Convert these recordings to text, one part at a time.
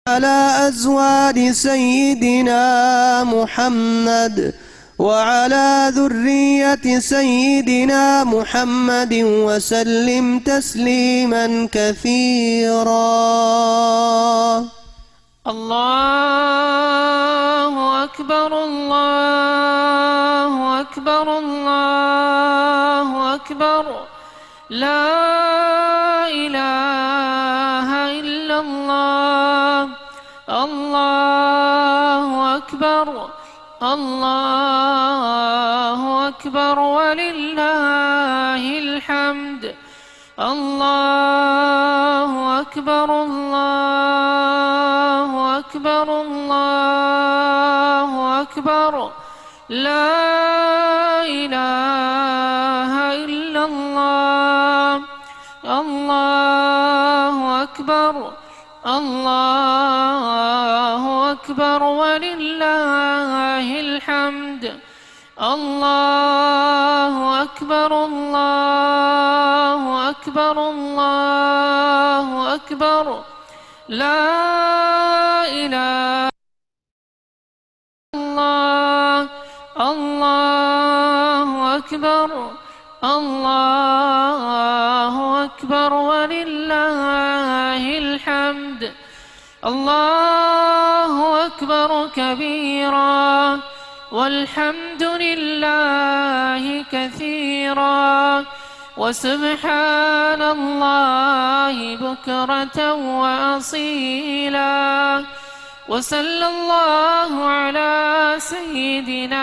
على أزواج سيدنا محمد وعلى ذرية سيدنا محمد وسلم تسليما كثيرا. الله أكبر الله أكبر الله أكبر لا إله إلا الله الله أكبر الله أكبر ولله الحمد الله أكبر الله أكبر الله أكبر لا إله إلا الله الله أكبر الله أكبر ولله الحمد الله أكبر الله أكبر الله أكبر لا إله إلا الله الله أكبر الله أكبر ولله الحمد الله أكبر كبيرا والحمد لله كثيرا وسبحان الله بكرة وأصيلا وصلى الله على سيدنا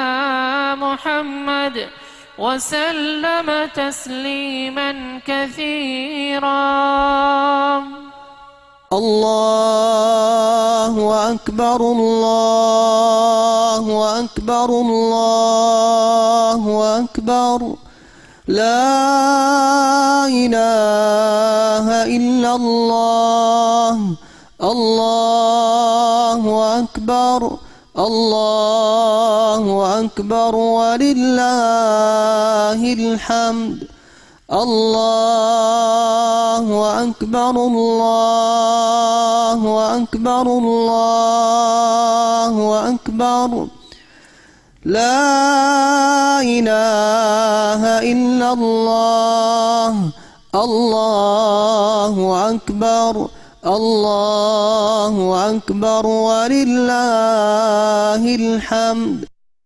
محمد وسلم تسليما كثيرا. الله أكبر الله أكبر الله أكبر لا إله إلا الله الله أكبر الله أكبر ولله الحمد الله أكبر الله أكبر الله أكبر لا إله إلا الله الله أكبر الله أكبر ولله الحمد.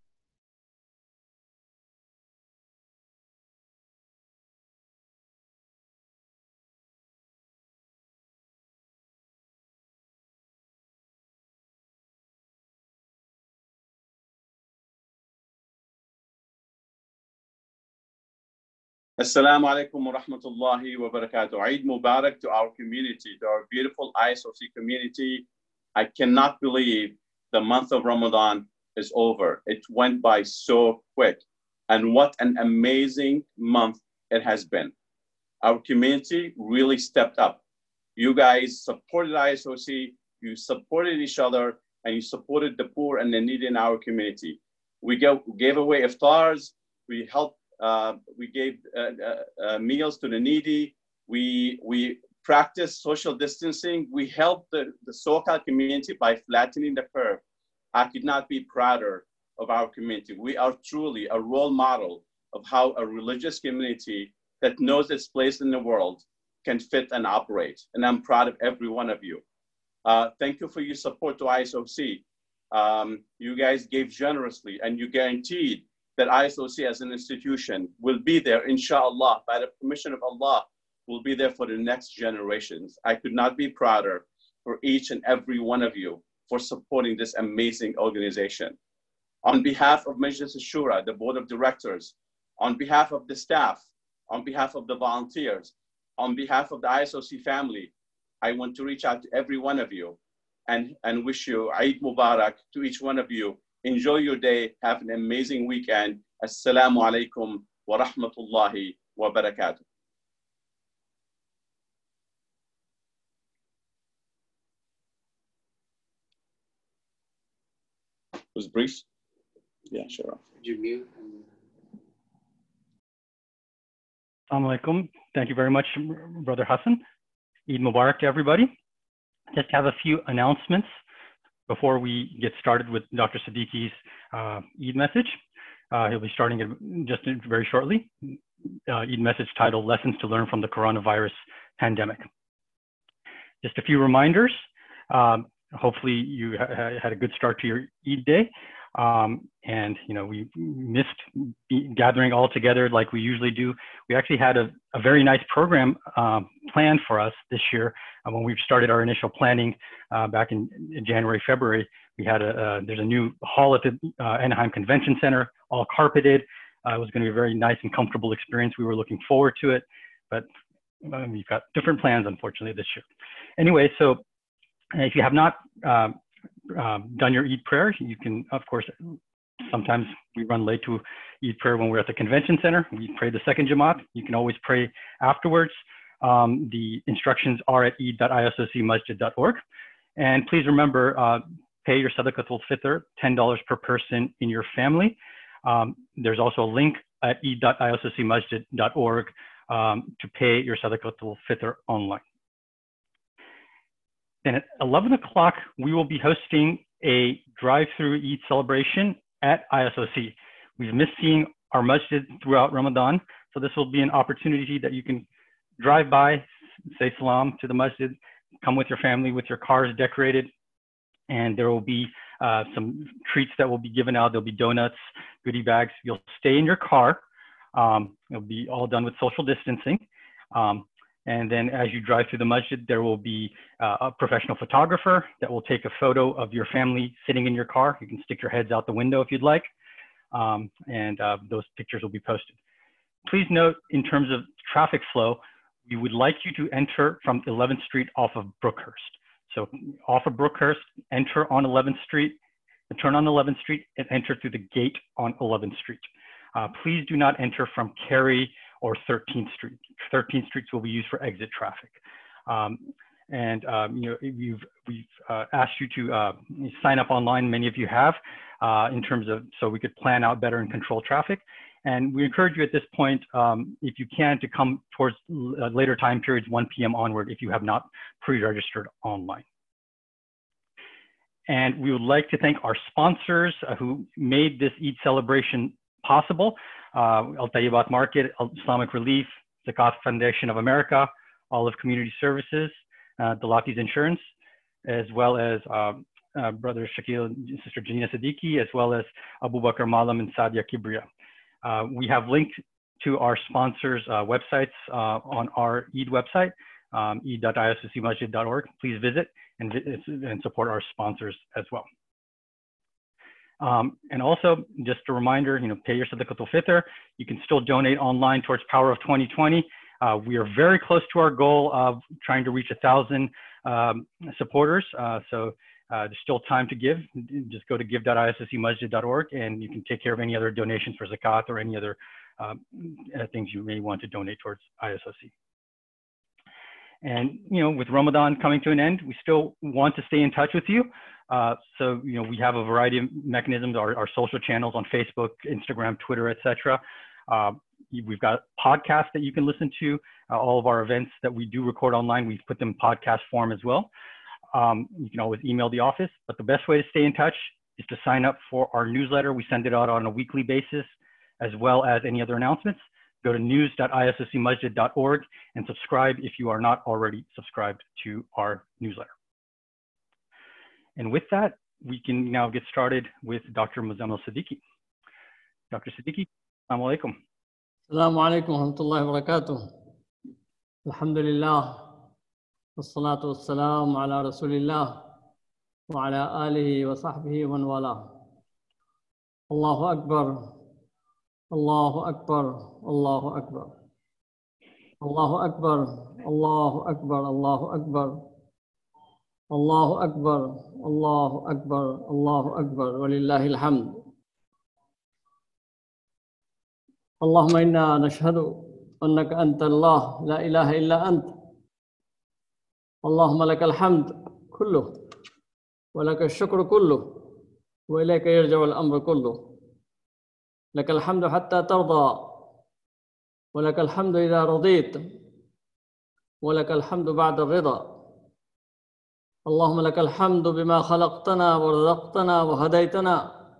Assalamu alaikum wa rahmatullahi wa barakatuh. Eid Mubarak to our community, to our beautiful ISOC community. I cannot believe the month of Ramadan is over. It went by so quick. And what an amazing month it has been. Our community really stepped up. You guys supported ISOC, you supported each other, and you supported the poor and the needy in our community. We gave away iftars, we helped. We gave meals to the needy. We practiced social distancing. We helped the SoCal community by flattening the curve. I could not be prouder of our community. We are truly a role model of how a religious community that knows its place in the world can fit and operate. And I'm proud of every one of you. Thank you for your support to ISOC. You guys gave generously and you guaranteed that ISOC as an institution will be there, inshallah, by the permission of Allah, will be there for the next generations. I could not be prouder for each and every one of you for supporting this amazing organization. On behalf of Majlis Shura, the board of directors, on behalf of the staff, on behalf of the volunteers, on behalf of the ISOC family, I want to reach out to every one of you and wish you Eid Mubarak to each one of you. Enjoy your day. Have an amazing weekend. Assalamu alaikum wa rahmatullahi wa barakatuh. Was brief? Yeah, sure. Assalamu alaikum. Thank you very much, Brother Hassan. Eid Mubarak to everybody. just have a few announcements before we get started with Dr. Siddiqui's Eid message. He'll be starting it just very shortly. Eid message titled Lessons to Learn from the Coronavirus Pandemic. Just a few reminders. Hopefully you had a good start to your Eid day. And we missed gathering all together like we usually do. We actually had a very nice program planned for us this year. When we started our initial planning back in January, February, we had there's a new hall at the Anaheim Convention Center, all carpeted. It was going to be a very nice and comfortable experience. We were looking forward to it, but we've got different plans, unfortunately, this year. Anyway, so if you have not done your Eid prayer, you can, of course, sometimes we run late to Eid prayer when we're at the convention center. We pray the second Jamaat. You can always pray afterwards. The instructions are at eid.isocmasjid.org. And please remember, pay your Sadaqatul Fitr, $10 per person in your family. There's also a link at eid.isocmasjid.org to pay your Sadaqatul Fitr online. Then at 11 o'clock, we will be hosting a drive-through Eid celebration at ISOC. We've missed seeing our masjid throughout Ramadan, so this will be an opportunity that you can drive by, say salam to the masjid, come with your family, with your cars decorated, and there will be some treats that will be given out. There'll be donuts, goodie bags. You'll stay in your car. It'll be all done with social distancing. And then as you drive through the masjid, there will be a professional photographer that will take a photo of your family sitting in your car. You can stick your heads out the window if you'd like. And those pictures will be posted. Please note, in terms of traffic flow, we would like you to enter from 11th Street off of Brookhurst. So off of Brookhurst, enter on 11th Street, turn on 11th Street, and enter through the gate on 11th Street. Please do not enter from Cary or 13th Street. 13th Streets will be used for exit traffic. We've asked you to sign up online. Many of you have, in terms of, so we could plan out better and control traffic. And we encourage you at this point, if you can, to come towards later time periods, 1 p.m. onward, if you have not pre-registered online. And we would like to thank our sponsors who made this Eid celebration possible. Al Tayyibat Market, Islamic Relief, Zakat Foundation of America, Olive Community Services, Delatis Insurance, as well as Brother Shakil and Sister Janina Siddiqui, as well as Abu Bakr Malam and Sadia Kibriya. We have linked to our sponsors' websites on our Eid website, eid.isocmasjid.org. Please visit and support our sponsors as well. And also, just a reminder, pay your Sadaqatul Fitr. You can still donate online towards Power of 2020. We are very close to our goal of trying to reach 1,000 supporters. So there's still time to give. Just go to give.isocmasjid.org and you can take care of any other donations for Zakat or any other things you may want to donate towards ISOC. And, with Ramadan coming to an end, we still want to stay in touch with you. So, we have a variety of mechanisms, our social channels on Facebook, Instagram, Twitter, etc. We've got podcasts that you can listen to. All of our events that we do record online, we've put them in podcast form as well. You can always email the office, but the best way to stay in touch is to sign up for our newsletter. We send it out on a weekly basis, as well as any other announcements. Go to news.isocmasjid.org and subscribe if you are not already subscribed to our newsletter. And with that, we can now get started with Dr. Muzammil Siddiqui. Dr. Siddiqui, assalamu alaikum. Assalamu alaikum wa rahmatullahi wa barakatuh. Alhamdulillah. Wassalatu wassalamu ala rasulillah wa ala alihi wa sahbihi wa man wala. Allahu Akbar. Allahu Akbar. Allahu Akbar. Allahu Akbar. Allahu Akbar. Allahu Akbar. Allahu Akbar. Allahu Akbar. Allahu Akbar. Walillahi alhamd. Allahumma inna nashhadu annaka anta Allah, la ilaha illa anta. Allahumma lakal hamd kulluh, wa lakal shukru kulluh, wa ilayka yarja'u al-amru kulluh. Lakal hamdu hatta tarda, wa lakal hamdu idha radit, wa lakal hamdu ba'da ar-rida. اللهم لك الحمد بما خلقتنا ورزقتنا وهديتنا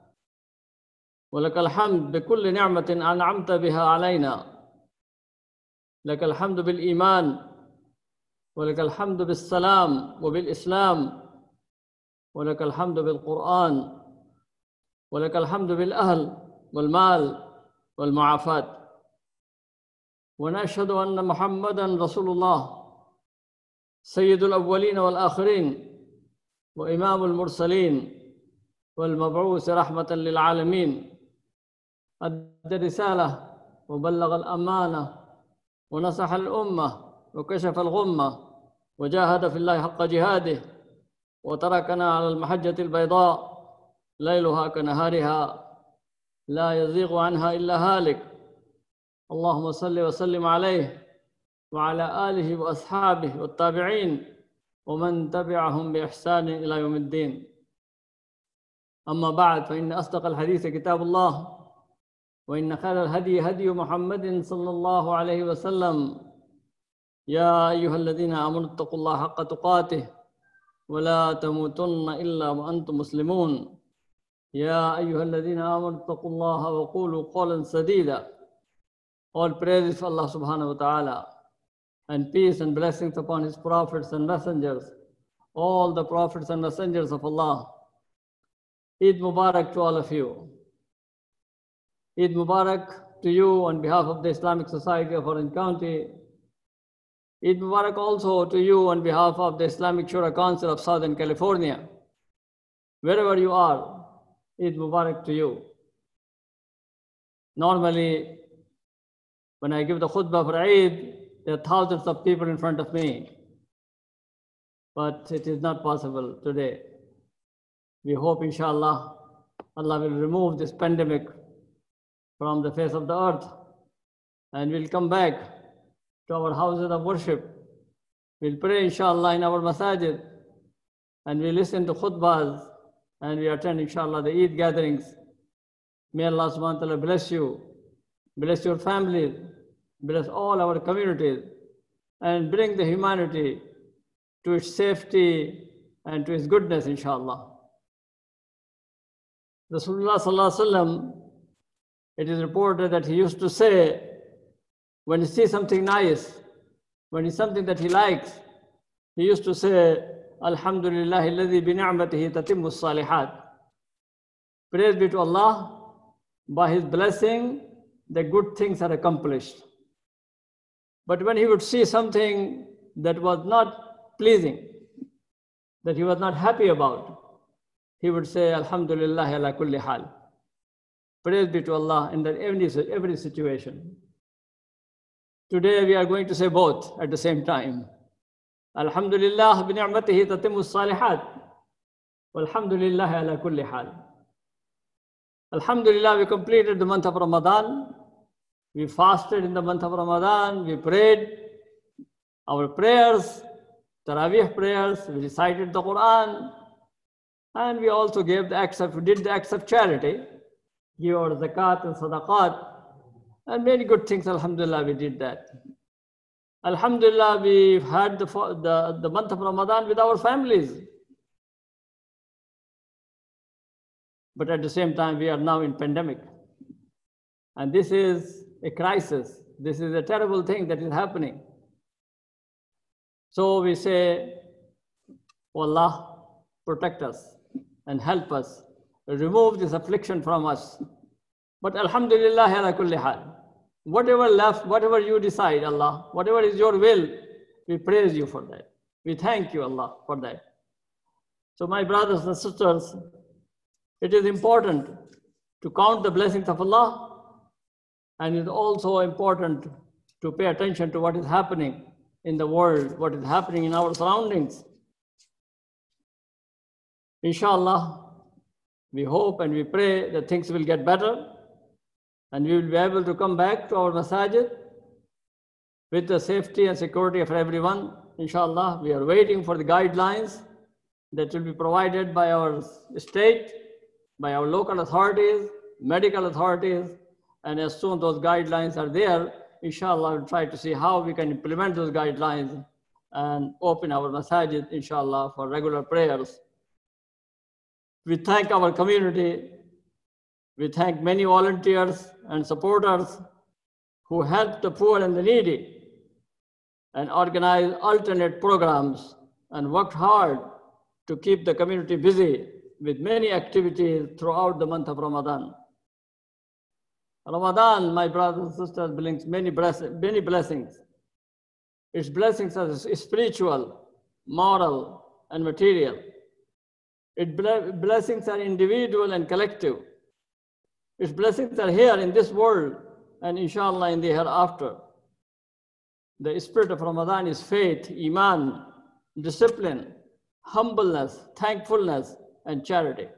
ولك الحمد بكل نعمة أنعمت بها علينا لك الحمد بالإيمان ولك الحمد بالسلام وبالإسلام ولك الحمد بالقرآن ولك الحمد بالأهل والمال والمعافاة ونشهد أن محمدًا رسول الله سيد الأولين والآخرين وإمام المرسلين والمبعوث رحمة للعالمين أدى الرسالة وبلغ الأمانة ونصح الأمة وكشف الغمة وجاهد في الله حق جهاده وتركنا على المحجة البيضاء ليلها كنهارها لا يزيغ عنها إلا هالك اللهم صل وسلم عليه وعلى آله وأصحابه والتابعين ومن تبعهم بإحسان إلى يوم الدين أما بعد فإن أصدق الحديث كتاب الله وإن خير الهدي هدي محمد صلى الله عليه وسلم يا أيها الذين آمنوا اتقوا الله حق تقاته ولا تموتن إلا وأنتم مسلمون يا أيها الذين آمنوا اتقوا الله وقولوا قولا سديدا. All praise for Allah subhanahu wa ta'ala, and peace and blessings upon his prophets and messengers, all the prophets and messengers of Allah. Eid Mubarak to all of you. Eid Mubarak to you on behalf of the Islamic Society of Orange County. Eid Mubarak also to you on behalf of the Islamic Shura Council of Southern California. Wherever you are, Eid Mubarak to you. Normally, when I give the khutbah for Eid, there are thousands of people in front of me. But it is not possible today. We hope, inshallah, Allah will remove this pandemic from the face of the earth and we'll come back to our houses of worship. We'll pray, inshallah, in our masajid and we listen to khutbahs and we attend, inshallah, the Eid gatherings. May Allah subhanahu wa ta'ala bless you, bless your families, bless all our communities, and bring the humanity to its safety and to its goodness, inshallah. Rasulullah sallallahu alaihi wasallam, it is reported that he used to say, when he sees something nice, when it's something that he likes, he used to say, Alhamdulillah alladhi bi ni'matihi tatimmu salihat. Praise be to Allah, by his blessing, the good things are accomplished. But when he would see something that was not pleasing, that he was not happy about, he would say, Alhamdulillah ala kulli hal. Praise be to Allah in every situation. Today we are going to say both at the same time. Alhamdulillah bi ni'matihi tatimmu salihat. Walhamdulillah ala kulli hal. Alhamdulillah, we completed the month of Ramadan. We fasted in the month of Ramadan. We prayed our prayers, Taraweeh prayers. We recited the Quran. And we also gave the acts of, we did the acts of charity, give our zakat and sadaqat, and many good things, alhamdulillah, we did that. Alhamdulillah, we had the month of Ramadan with our families. But at the same time, we are now in pandemic. And this is a crisis. This is a terrible thing that is happening. So we say, oh Allah, protect us and help us, remove this affliction from us. But alhamdulillah ala kulli hal. Whatever left, whatever you decide, Allah, whatever is your will, we praise you for that. We thank you, Allah, for that. So my brothers and sisters, it is important to count the blessings of Allah, and it is also important to pay attention to what is happening in the world, what is happening in our surroundings. Inshallah, we hope and we pray that things will get better and we will be able to come back to our masajid with the safety and security of everyone. Inshallah, we are waiting for the guidelines that will be provided by our state, by our local authorities, medical authorities, and as soon as those guidelines are there, inshallah, we'll try to see how we can implement those guidelines and open our masajid, inshallah, for regular prayers. We thank our community. We thank many volunteers and supporters who help the poor and the needy and organize alternate programs and worked hard to keep the community busy with many activities throughout the month of Ramadan. Ramadan, my brothers and sisters, brings many blessings. Its blessings are spiritual, moral, and material. Its blessings are individual and collective. Its blessings are here in this world and inshallah in the hereafter. The spirit of Ramadan is faith, iman, discipline, humbleness, thankfulness, and charity.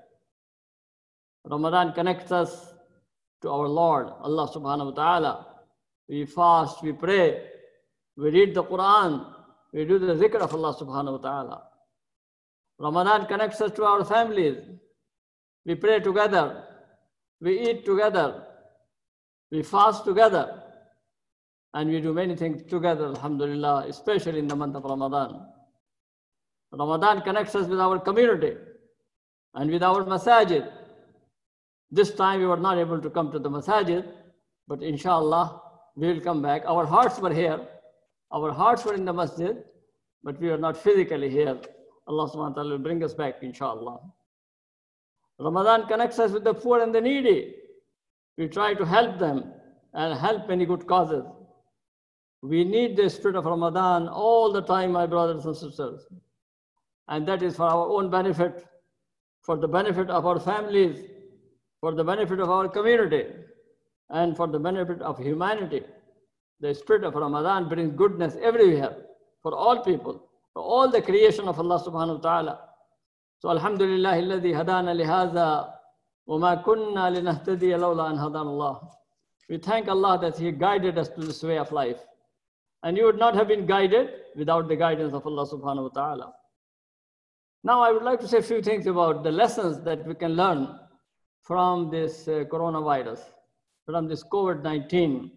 Ramadan connects us to our Lord, Allah subhanahu wa ta'ala. We fast, we pray, we read the Quran, we do the zikr of Allah subhanahu wa ta'ala. Ramadan connects us to our families. We pray together, we eat together, we fast together, and we do many things together, alhamdulillah, especially in the month of Ramadan. Ramadan connects us with our community and with our masajid. This time we were not able to come to the masajid, but inshallah, we will come back. Our hearts were here. Our hearts were in the masjid, but we are not physically here. Allah subhanahu wa ta'ala will bring us back, inshallah. Ramadan connects us with the poor and the needy. We try to help them and help many good causes. We need the spirit of Ramadan all the time, my brothers and sisters. And that is for our own benefit, for the benefit of our families, for the benefit of our community, and for the benefit of humanity. The spirit of Ramadan brings goodness everywhere, for all people, for all the creation of Allah subhanahu wa ta'ala. So alhamdulillah, alladhi hadana lihaza, wa ma kunna linahtadiya lawla an hadana Allah. We thank Allah that He guided us to this way of life. And you would not have been guided without the guidance of Allah subhanahu wa ta'ala. Now I would like to say a few things about the lessons that we can learn from this coronavirus, from this COVID-19.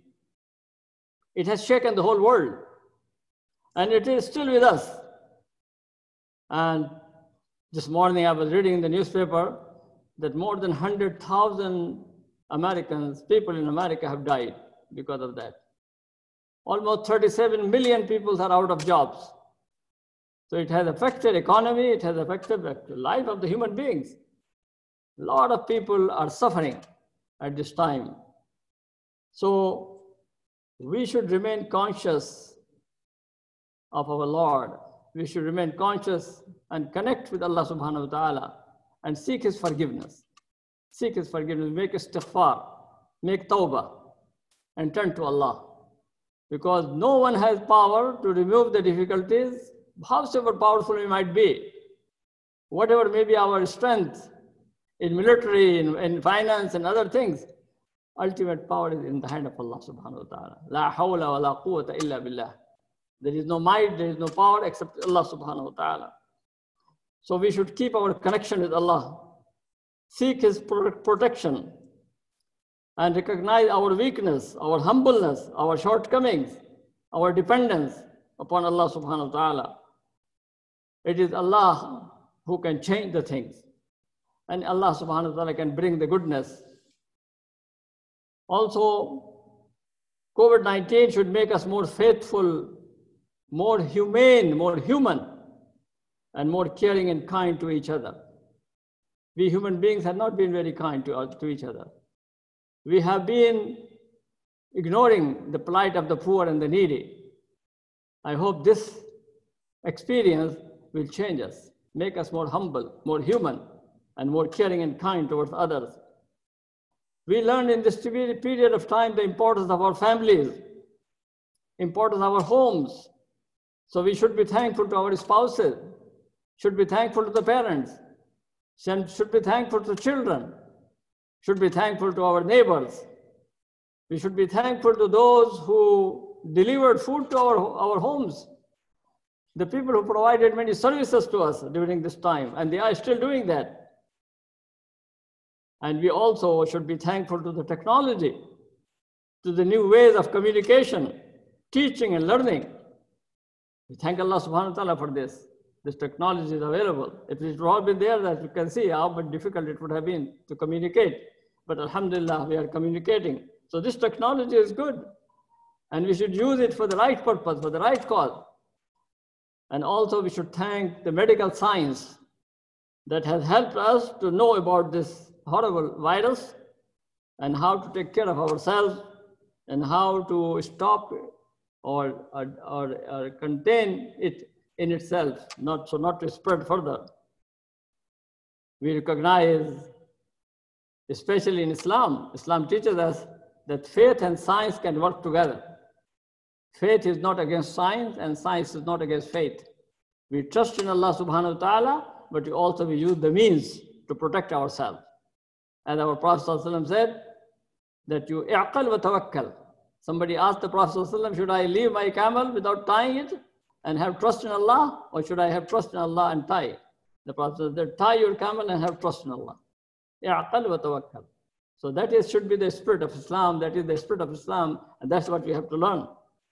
It has shaken the whole world, and it is still with us. And this morning I was reading in the newspaper that more than 100,000 Americans, people in America have died because of that. Almost 37 million people are out of jobs. So it has affected economy, it has affected the life of the human beings. A lot of people are suffering at this time. So we should remain conscious of our Lord. We should remain conscious and connect with Allah subhanahu wa ta'ala and seek His forgiveness. Seek His forgiveness, make istighfar, make tawbah, and turn to Allah. Because no one has power to remove the difficulties, however powerful we might be. Whatever may be our strength in military, in finance and other things, ultimate power is in the hand of Allah subhanahu wa ta'ala. La hawla wa la quwwata illa billah. There is no might, there is no power except Allah subhanahu wa ta'ala. So we should keep our connection with Allah, seek His protection, and recognize our weakness, our humbleness, our shortcomings, our dependence upon Allah subhanahu wa ta'ala. It is Allah who can change the things, and Allah subhanahu wa ta'ala can bring the goodness. Also, COVID-19 should make us more faithful, more humane, more human, and more caring and kind to each other. We human beings have not been very kind to each other. We have been ignoring the plight of the poor and the needy. I hope this experience will change us, make us more humble, more human, and more caring and kind towards others. We learned in this period of time the importance of our families, importance of our homes. So we should be thankful to our spouses, should be thankful to the parents, should be thankful to children, should be thankful to our neighbors. We should be thankful to those who delivered food to our homes, the people who provided many services to us during this time, and they are still doing that. And we also should be thankful to the technology, to the new ways of communication, teaching and learning. We thank Allah subhanahu wa ta'ala for this. This technology is available. If it would all been there, that you can see how much difficult it would have been to communicate. But alhamdulillah, we are communicating. So this technology is good. And we should use it for the right purpose, for the right cause. And also we should thank the medical science that has helped us to know about this horrible virus and how to take care of ourselves and how to stop or contain it in itself, not to spread further. We recognize, especially in Islam, Islam teaches us that faith and science can work together. Faith is not against science and science is not against faith. We trust in Allah subhanahu wa ta'ala, but we use the means to protect ourselves. As our Prophet ﷺ said, that you i'qal wa tawakkal. Somebody asked the Prophet ﷺ, should I leave my camel without tying it and have trust in Allah, or should I have trust in Allah and tie? The Prophet said, tie your camel and have trust in Allah. I'qal wa tawakkal. So that should be the spirit of Islam. That is the spirit of Islam, and that's what we have to learn.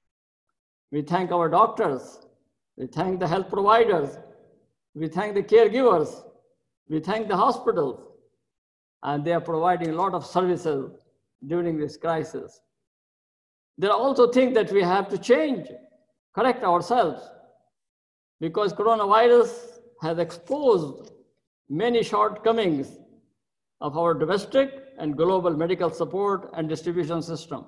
We thank our doctors. We thank the health providers. We thank the caregivers. We thank the hospitals. And they are providing a lot of services during this crisis. There are also things that we have to change, correct ourselves, because coronavirus has exposed many shortcomings of our domestic and global medical support and distribution system.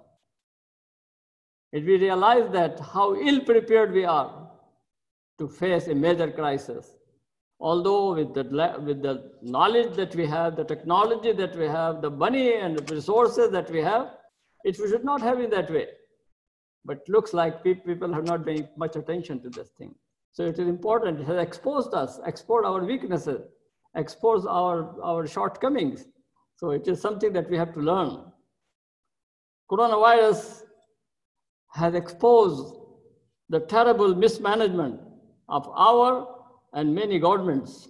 If we realize that how ill prepared we are to face a major crisis, although with the knowledge that we have, the technology that we have, the money and the resources that we have, we should not have it that way. But looks like people have not paid much attention to this thing. So it is important. It has exposed us, exposed our weaknesses, exposed our shortcomings. So it is something that we have to learn. Coronavirus has exposed the terrible mismanagement of our and many governments.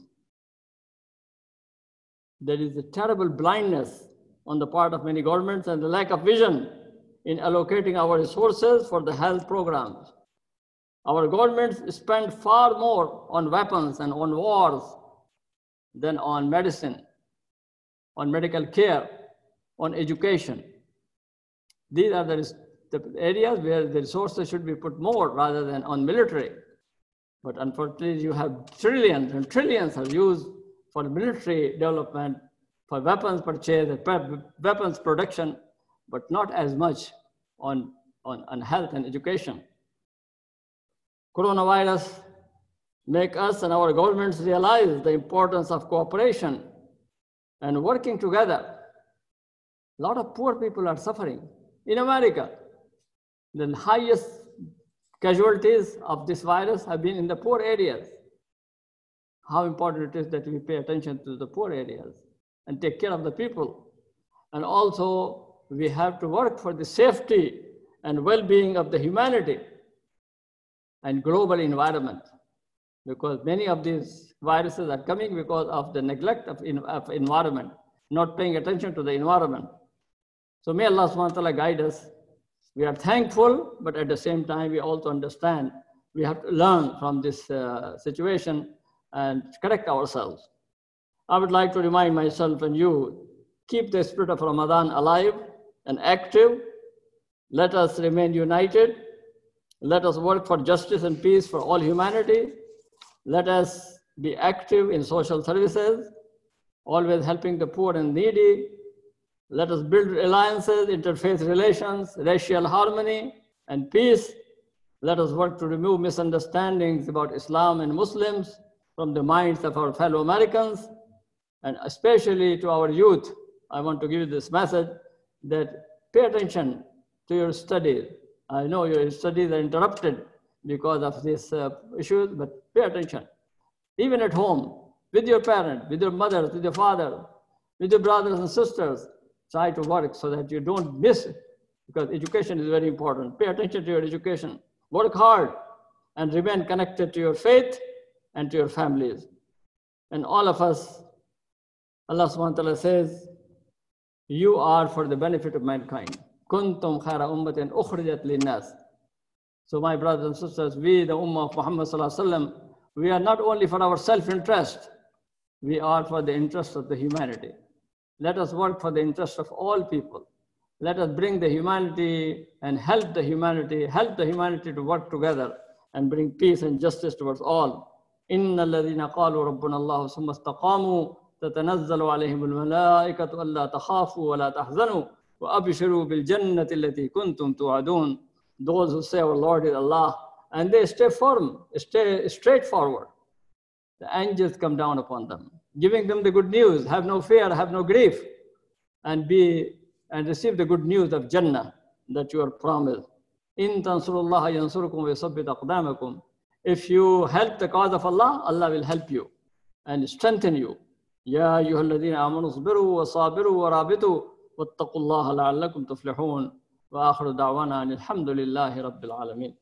There is a terrible blindness on the part of many governments and the lack of vision in allocating our resources for the health programs. Our governments spend far more on weapons and on wars than on medicine, on medical care, on education. These are the areas where the resources should be put more rather than on military. But unfortunately, you have trillions and trillions are used for military development, for weapons purchase, weapons production, but not as much on health and education. Coronavirus make us and our governments realize the importance of cooperation and working together. A lot of poor people are suffering. In America, the highest casualties of this virus have been in the poor areas. How important it is that we pay attention to the poor areas and take care of the people. And also, we have to work for the safety and well-being of the humanity and global environment, because many of these viruses are coming because of the neglect of environment, not paying attention to the environment. So may Allah subhanahu wa ta'ala guide us. We are thankful, but at the same time, we also understand we have to learn from this situation and correct ourselves. I would like to remind myself and you, keep the spirit of Ramadan alive and active. Let us remain united. Let us work for justice and peace for all humanity. Let us be active in social services, always helping the poor and needy. Let us build alliances, interfaith relations, racial harmony and peace. Let us work to remove misunderstandings about Islam and Muslims from the minds of our fellow Americans, and especially to our youth. I want to give you this message that pay attention to your studies. I know your studies are interrupted because of these issues, but pay attention. Even at home, with your parents, with your mother, with your father, with your brothers and sisters, try to work so that you don't miss it, because education is very important. Pay attention to your education. Work hard and remain connected to your faith and to your families. And all of us, Allah subhanahu wa ta'ala says, you are for the benefit of mankind. Kuntum khayra ummatin ukhrijat linnas. So my brothers and sisters, we, the Ummah of Muhammad Sallallahu Alaihi Wasallam, we are not only for our self-interest, we are for the interest of the humanity. Let us work for the interest of all people. Let us bring the humanity and help the humanity to work together and bring peace and justice towards all. إِنَّ الَّذِينَ قَالُوا رَبُّنَا اللَّهُ ثُمَّ اسْتَقَامُوا تَتَنَزَّلُ عَلَيْهِمُ الْمَلَائِكَةُ أَلَّا تَخَافُوا وَلَا تَحْزَنُوا وَأَبْشِرُوا بِالْجَنَّةِ الَّتِي كُنْتُمْ تُوعَدُونَ. Those who say our Lord is Allah, and they stay firm, stay straightforward, the angels come down upon them, giving them the good news, have no fear, have no grief, and receive the good news of Jannah that you are promised. إِن تَنْصُرُوا اللَّهَ يَنْصُرُكُمْ وَيُثَبِّتْ أَقْدَامَكُمْ. If you help the cause of Allah, Allah will help you and strengthen you. يَا أَيُّهَا الَّذِينَ آمَنُوا اصْبِرُوا وَصَابِرُوا وَرَابِطُوا وَاتَّقُوا اللَّهَ لَعَلَّكُمْ تُفْلِحُونَ. وآخر دعوانا أن الحمد لله رب العالمين.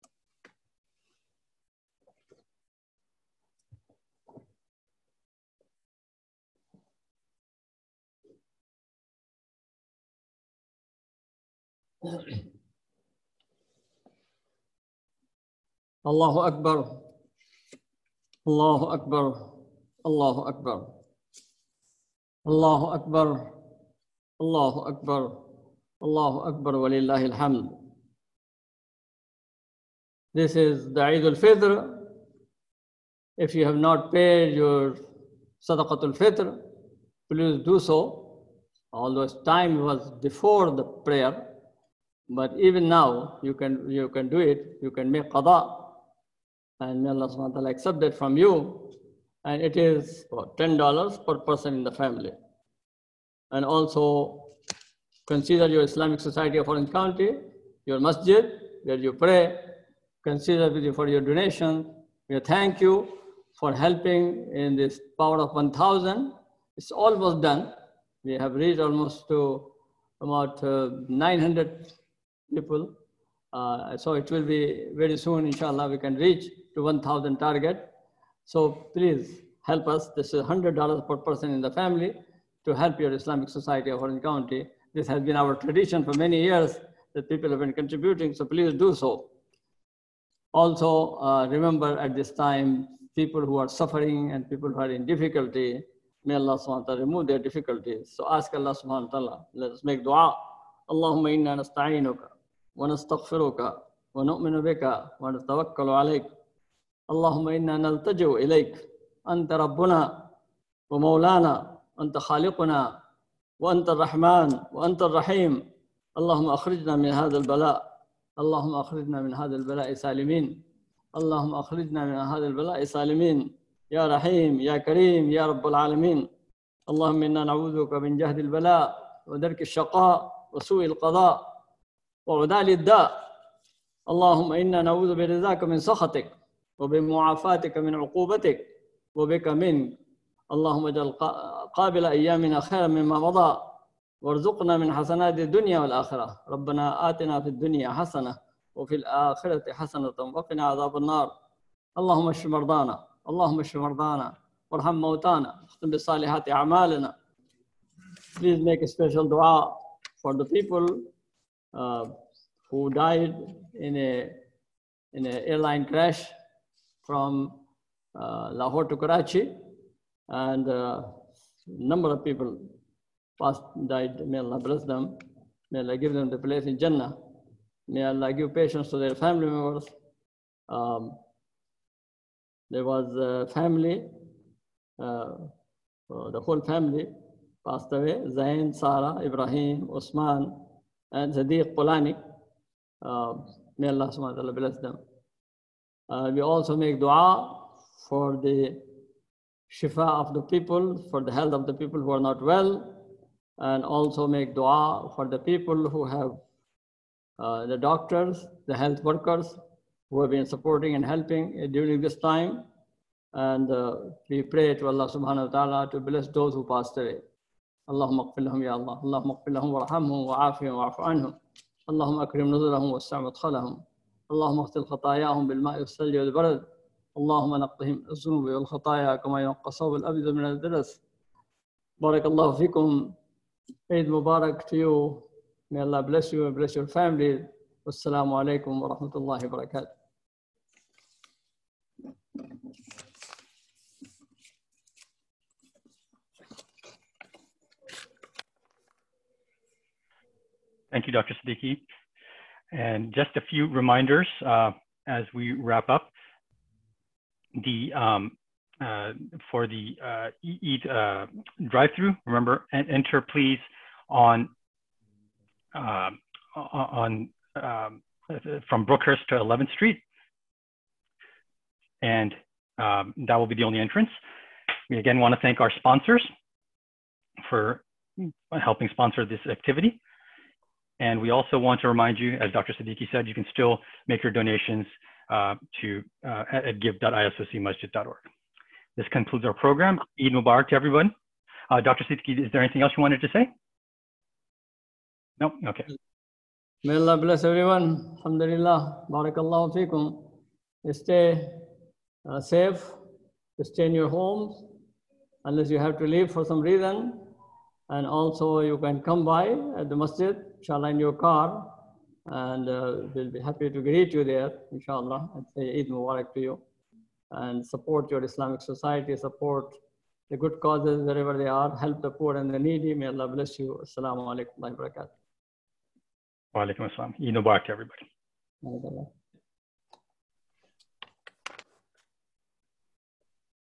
الله أكبر الله أكبر الله أكبر الله أكبر الله أكبر Allahu Akbar wa lillahi alhamd. This is the Eid al-Fitr. If you have not paid your Sadaqatul Fitr, please do so. Although time was before the prayer, but even now you can do it. You can make qada, and may Allah subhanahu wa ta'ala accept it from you. And it is $10 per person in the family. And also, consider your Islamic Society of Orange County, your masjid, where you pray. Consider for your donation. We thank you for helping in this power of 1,000. It's almost done. We have reached almost to about 900 people. So it will be very soon, inshallah, we can reach to 1,000 target. So please help us. This is $100 per person in the family to help your Islamic Society of Orange County. This has been our tradition for many years that people have been contributing, so please do so. Also, remember at this time, people who are suffering and people who are in difficulty, may Allah subhanahu wa ta'ala remove their difficulties. So ask Allah subhanahu wa ta'ala, let us make dua. Allahumma inna nasta'inuka wa nastaghfiruka wa nu'minu bika wa natawakkalu alayk. Allahumma inna naltaji'u ilayk. Anta rabbuna wa maulana, anta khaliquna. وأنت الرحمن وأنت الرحيم. اللهم أخرجنا من هذا البلاء. اللهم أخرجنا من هذا البلاء سالمين. اللهم أخرجنا من هذا البلاء سالمين. يا رحيم يا كريم يا رب العالمين. اللهم إنا نعوذ بك من جهد البلاء ودرك الشقاء وسوء القضاء وعدال الداء. اللهم إنا نعوذ برضاك من سخطك وبمعافاتك من عقوبتك وبك منك. اللهم اجعل قابل أيامنا خيرا مما مضى وارزقنا من حسنات الدنيا والآخرة. ربنا آتنا في الدنيا حسنة وفي الآخرة حسنة وقنا عذاب النار. اللهم اشف مرضانا اللهم اشف مرضانا وارحم موتانا واختم بالصالحات أعمالنا. Please make a special dua for the people who died in an airline crash from Lahore to Karachi. And number of people died. May Allah bless them. May Allah give them the place in Jannah. May Allah give patience to their family members. There was a family, the whole family passed away. Zain, Sarah, Ibrahim, Usman, and Sadiq Polani. May Allah subhanahu wa ta'ala bless them. We also make dua for the shifa of the people, for the health of the people who are not well, and also make dua for the people who have the doctors, the health workers who have been supporting and helping during this time. And we pray to Allah subhanahu wa ta'ala to bless those who passed away. Allahumma ighfir lahum ya Allah. Allahumma ighfir lahum warhamhum wa'afihim wa'afu anhum. Allahumma akrim nuzulahum wa'sa' madkhalahum. Allahumma ighsil khatayahum bil ma'i was-salji wal-barad. اللهم نقهم الذنوب والخطايا كما ينقى الثوب الأبيض من الدنس. Barakallahu fikum. Eid Mubarak to you. May Allah bless you and bless your family. Wassalamu alaikum wa rahmatullahi wa barakatuh. Thank you, Dr. Siddiqui. And just a few reminders as we wrap up. For the Eid drive-through, remember, enter please on from Brookhurst to 11th Street, and that will be the only entrance. We again want to thank our sponsors for helping sponsor this activity. And we also want to remind you, as Dr. Siddiqui said, you can still make your donations at give.isocmasjid.org. This concludes our program. Eid Mubarak to everyone. Dr. Siddiqui, is there anything else you wanted to say? No? Okay. May Allah bless everyone. Alhamdulillah. Barakallahu feekum. Stay safe. Stay in your homes unless you have to leave for some reason. And also you can come by at the masjid, inshallah, in your car. And we'll be happy to greet you there, inshallah, and say Eid Mubarak to you. And support your Islamic society, support the good causes wherever they are, help the poor and the needy. May Allah bless you. Assalamu alaikum wa barakatuh. Wa alaikum assalam. Eid Mubarak to everybody.